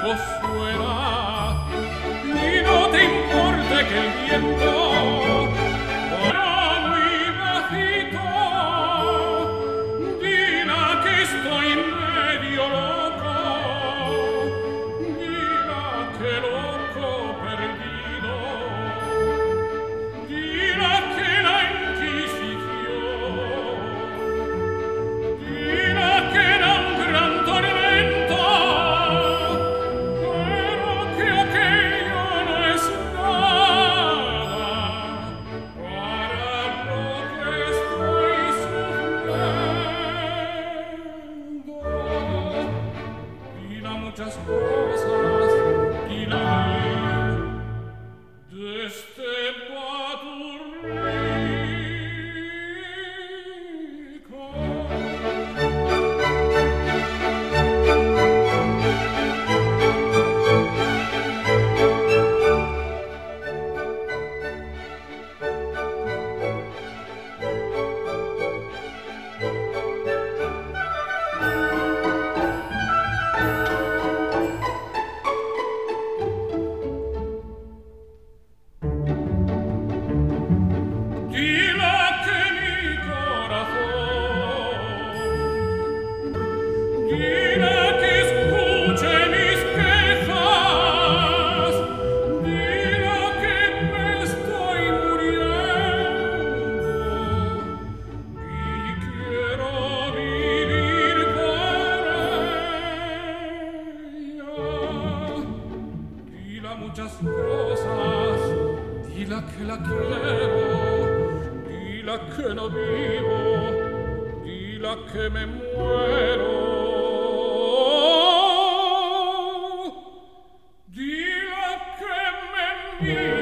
suena y no te importe que el viento vaya muy bajito. Dila que estoy medio loco, dila que loco perdido, dila que la Inquisición, dila que era un gran tormento, pero que aquello no es nada para lo que estoy sufriendo. Dila muchas cosas, dila de este paturrico. Dila que mi corazón, dila que escuche mis quejas, dila que me estoy muriendo y quiero vivir por ella. Dila muchas cosas, dila que la quiero, dila que no vivo, dila que me muero, dila que me